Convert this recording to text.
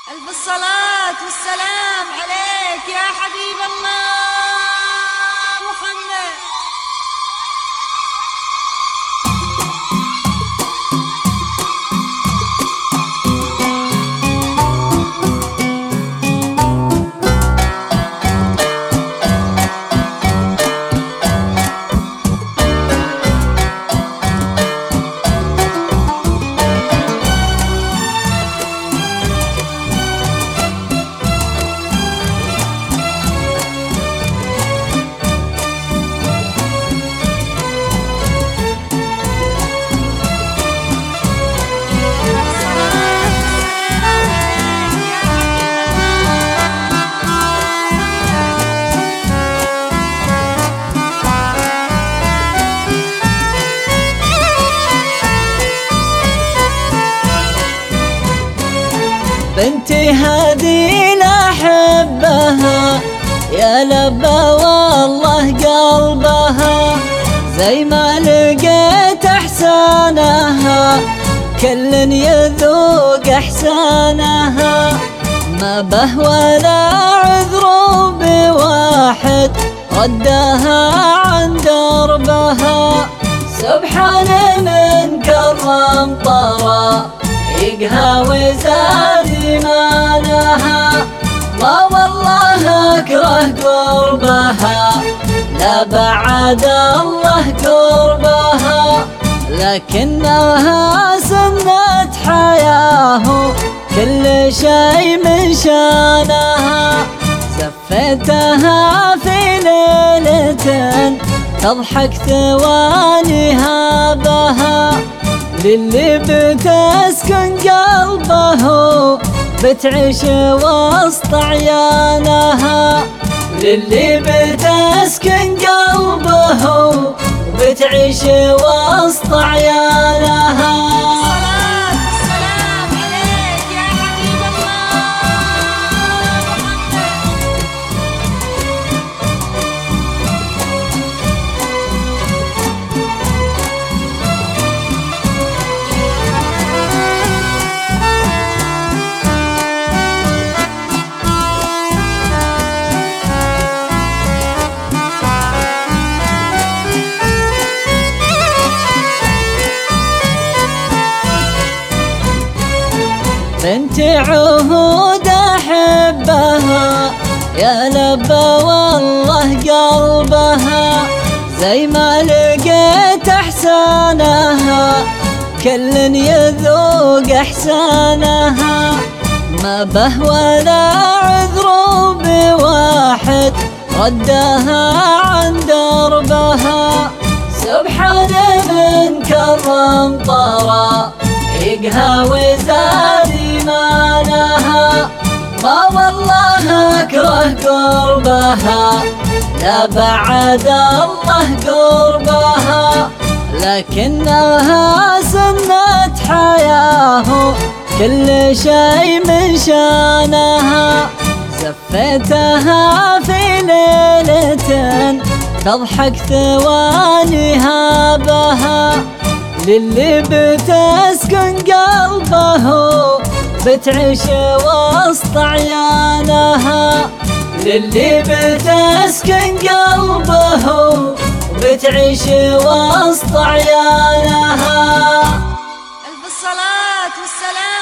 ألف الصلاة والسلام عليك يا حبيب الله محمد. بنتي هذه لأحبها يا لبى والله قلبها، زي ما لقيت احسانها كل يذوق احسانها، ما به ولا عذر بواحد ردها عن دربها. سبحان من كرم طرى يقها وزاد إيمانها، ما والله أكره قربها لا بعد الله قربها، لكنها سنة حياه كل شيء من شانها. زفتها في ليلة تضحك ثوانيها بها، للي بتسكن قلبه بتعيش وسط عيانها، للي بتسكن قلبه بتعيش وسط عيانها. بنتي عهود أحبها يا لبى والله قلبها، زي ما لقيت احسانها كل يذوق احسانها، ما به ولا عذر بواحد ردها عن دربها. سبحان من كرم طرى يقها وزاد إيمانها، ما والله أكره قربها لا بعد الله قربها، لكنها سنة حياه كل شيء من شانها. زفتها في ليلة تضحك ثوانيها بها، للي بتسكن قلبه بتعيش وسط عيانها، للي بتسكن قلبه بتعيش وسط عيانها. ألف الصلاة والسلام